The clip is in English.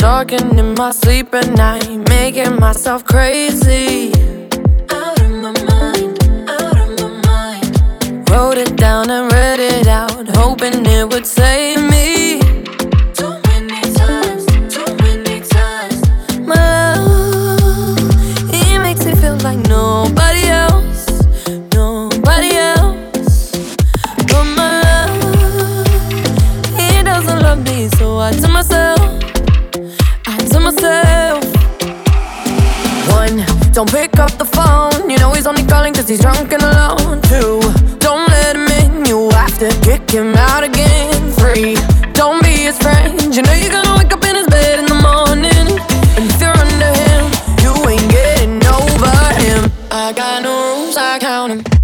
talking in my sleep at night, making myself crazy. Out of my mind, out of my mind. Wrote it down and read it out, hoping it would save me. Too many times, too many times. My love, he makes me feel like nobody else, nobody else. But my love, he doesn't love me, so I tell myself, one, don't pick up the phone, you know he's only calling cause he's drunk and alone. Two, don't let him in, you have to kick him out again. Three, don't be his friend, you know you're gonna wake up in his bed in the morning. And if you're under him, you ain't getting over him. I got no rules, I count 'em.